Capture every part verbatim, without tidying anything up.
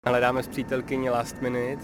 Hledáme s přítelkyní last minute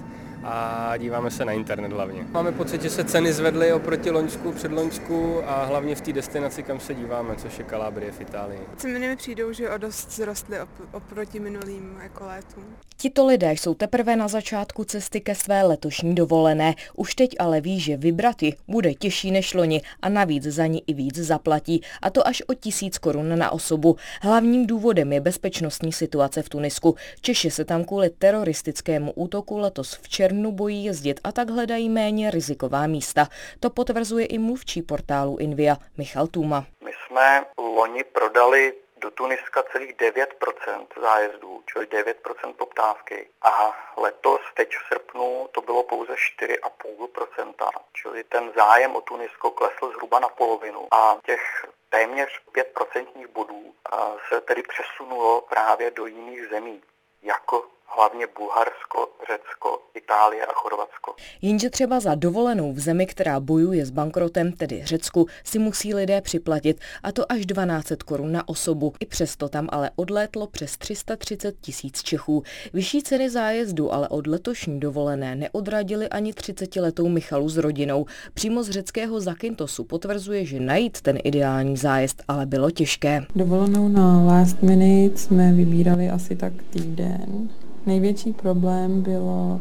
a díváme se na internet hlavně. Máme pocit, že se ceny zvedly oproti loňsku, předloňsku a hlavně v té destinaci, kam se díváme, což je Kalábrie v Itálii. Ceny mi přijdou, že o dost zrostly op- oproti minulým jako létům. Tito lidé jsou teprve na začátku cesty ke své letošní dovolené. Už teď ale ví, že vybrat ji bude těžší než loni a navíc za ní i víc zaplatí. A to až o tisíc korun na osobu. Hlavním důvodem je bezpečnostní situace v Tunisku. Češi se tam kvůli teroristickému útoku letos v červnu bojí jezdit a tak hledají méně riziková místa. To potvrzuje i mluvčí portálu Invia Michal Tůma. My jsme loni prodali do Tuniska celých devět procent zájezdů, čili devět procent poptávky. A letos, teď v srpnu, to bylo pouze čtyři celá pět procenta, čili ten zájem o Tunisko klesl zhruba na polovinu. A těch téměř pět procentních bodů se tedy přesunulo právě do jiných zemí, jako hlavně Bulharsko, Řecko, Itálie a Chorvatsko. Jenže třeba za dovolenou v zemi, která bojuje s bankrotem, tedy Řecku, si musí lidé připlatit, a to až dvanáct set korun na osobu. I přesto tam ale odlétlo přes tři sta třicet tisíc Čechů. Vyšší ceny zájezdu ale od letošní dovolené neodradili ani třicetiletou Michalu s rodinou. Přímo z řeckého Zakyntosu potvrzuje, že najít ten ideální zájezd ale bylo těžké. Dovolenou na last minute jsme vybírali asi tak týden. Největší problém bylo,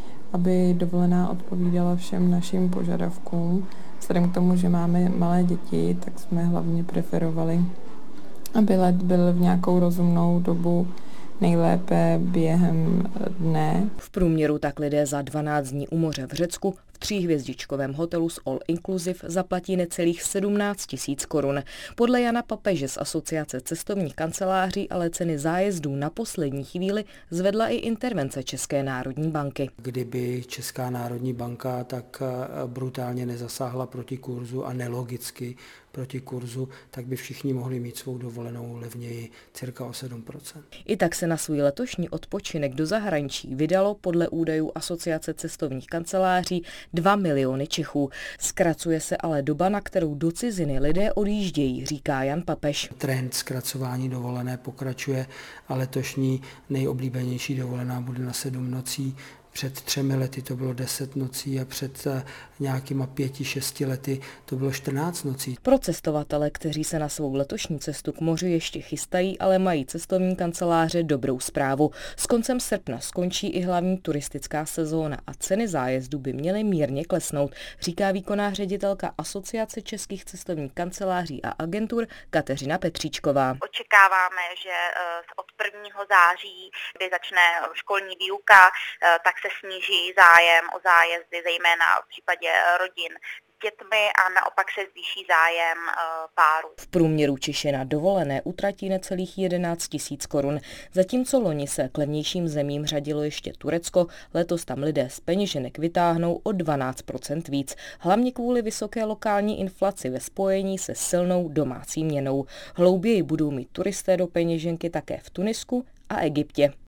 aby dovolená odpovídala všem našim požadavkům. Vzhledem k tomu, že máme malé děti, tak jsme hlavně preferovali, aby let byl v nějakou rozumnou dobu, nejlépe během dne. V průměru tak lidé za dvanáct dní u moře v Řecku v tříhvězdičkovém hotelu s all inclusive zaplatí necelých sedmnáct tisíc korun. Podle Jana Papeže z Asociace cestovních kanceláří ale ceny zájezdů na poslední chvíli zvedla i intervence České národní banky. Kdyby Česká národní banka tak brutálně nezasáhla proti kurzu a nelogicky proti kurzu, tak by všichni mohli mít svou dovolenou levněji cirka o sedm procent. I tak se na svůj letošní odpočinek do zahraničí vydalo podle údajů Asociace cestovních kanceláří dva miliony Čechů. Zkracuje se ale doba, na kterou do ciziny lidé odjíždějí, říká Jan Papež. Trend zkracování dovolené pokračuje a letošní nejoblíbenější dovolená bude na sedm nocí. Před třemi lety to bylo deset nocí a před nějakýma pěti, šesti lety to bylo čtrnáct nocí. Pro cestovatele, kteří se na svou letošní cestu k moři ještě chystají, ale mají cestovní kanceláře dobrou zprávu. S koncem srpna skončí i hlavní turistická sezóna a ceny zájezdu by měly mírně klesnout, říká výkonná ředitelka Asociace českých cestovních kanceláří a agentur Kateřina Petříčková. Očekáváme, že od prvního září, kdy začne školní výuka, tak se sníží zájem o zájezdy, zejména v případě rodin s dětmi, a naopak se zvýší zájem párů. V průměru Češi na dovolené utratí necelých jedenáct tisíc korun. Zatímco loni se k levnějším zemím řadilo ještě Turecko, letos tam lidé z peněženek vytáhnou o dvanáct procent víc. Hlavně kvůli vysoké lokální inflaci ve spojení se silnou domácí měnou. Hlouběji budou mít turisté do peněženky také v Tunisku a Egyptě.